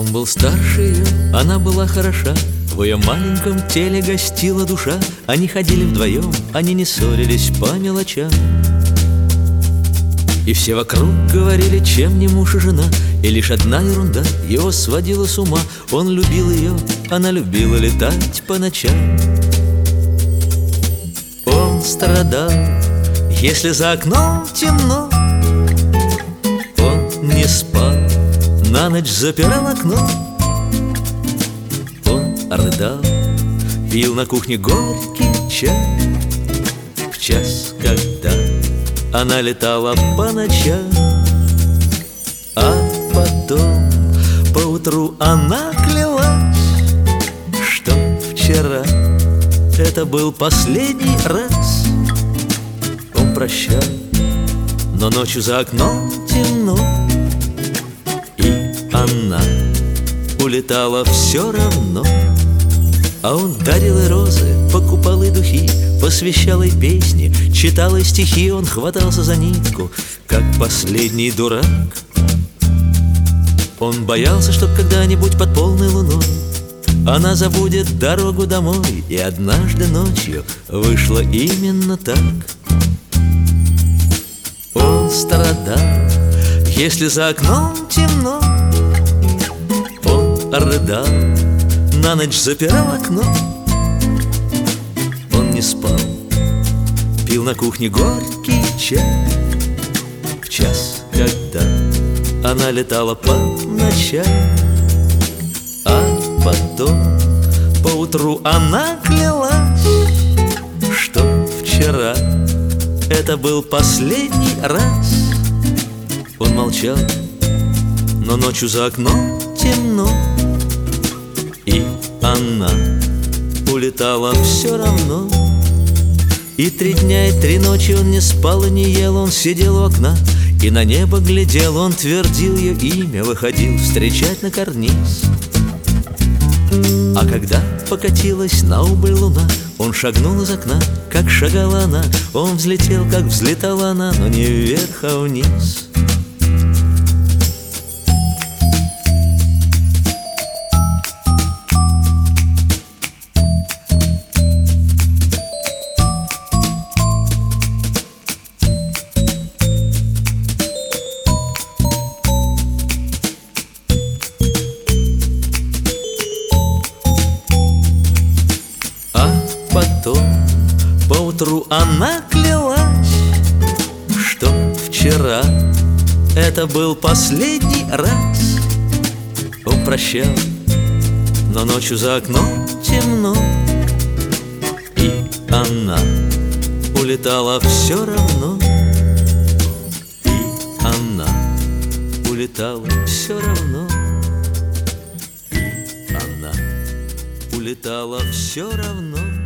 Он был старше ее, она была хороша, в ее маленьком теле гостила душа. Они ходили вдвоем, они не ссорились по мелочам. И все вокруг говорили, чем не муж и жена. И лишь одна ерунда его сводила с ума. Он любил ее, она любила летать по ночам. Он страдал, если за окном темно. Он не спал, на ночь запирал окно. Он рыдал, пил на кухне горький чай в час, когда она летала по ночам. А потом поутру она клялась, что вчера это был последний раз. Он прощал, но ночью за окном темно, и она улетала все равно. А он дарил ей розы, покупал ей духи, посвящал ей песни, читал ей стихи. Он хватался за нитку, как последний дурак. Он боялся, чтоб когда-нибудь под полной луной она забудет дорогу домой. И однажды ночью вышло именно так. Он страдал, если за окном темно. Он рыдал, на ночь запирал окно. Он не спал, пил на кухне горький чай в час, когда она летала по ночам. А потом поутру она клялась, что вчера это был последний раз. Он молчал, но ночью за окном темно, и она улетала все равно. И 3 дня и 3 ночи он не спал и не ел. Он сидел у окна и на небо глядел. Он твердил ее имя, выходил встречать на карниз. А когда покатилась на убыль луна, он шагнул из окна, как шагала она. Он взлетел, как взлетала она, но не вверх, а вниз. Потом поутру она клялась, что вчера это был последний раз. Он прощал, но ночью за окном темно, и она улетала все равно. И она улетала все равно. И она улетала все равно.